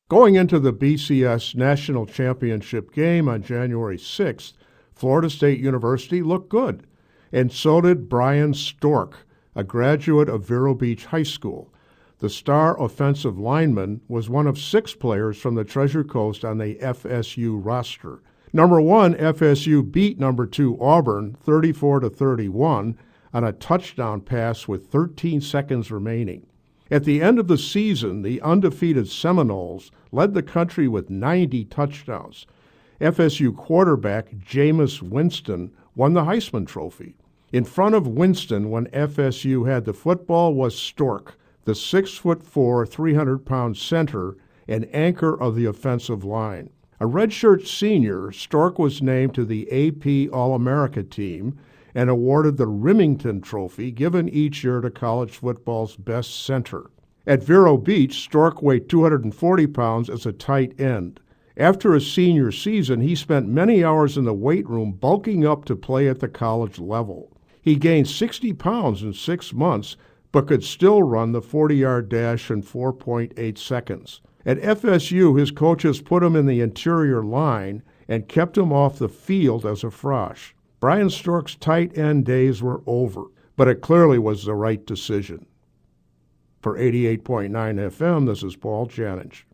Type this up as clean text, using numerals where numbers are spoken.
Going into the BCS National Championship game on January 6th, Florida State University looked good, and so did Brian Stork, a graduate of Vero Beach High School. The star offensive lineman was one of 6 players from the Treasure Coast on the FSU roster. Number 1, FSU beat number 2 Auburn 34-31 on a touchdown pass with 13 seconds remaining. At the end of the season, the undefeated Seminoles led the country with 90 touchdowns. FSU quarterback Jameis Winston won the Heisman Trophy. In front of Winston when FSU had the football was Stork, the 6'4", 300-pound center and anchor of the offensive line. A redshirt senior, Stork was named to the AP All-America team and awarded the Remington Trophy, given each year to college football's best center. At Vero Beach, Stork weighed 240 pounds as a tight end. After his senior season, he spent many hours in the weight room bulking up to play at the college level. He gained 60 pounds in 6 months, but could still run the 40-yard dash in 4.8 seconds. At FSU, his coaches put him in the interior line and kept him off the field as a frosh. Brian Stork's tight end days were over, but it clearly was the right decision. For 88.9 FM, this is Paul Janich.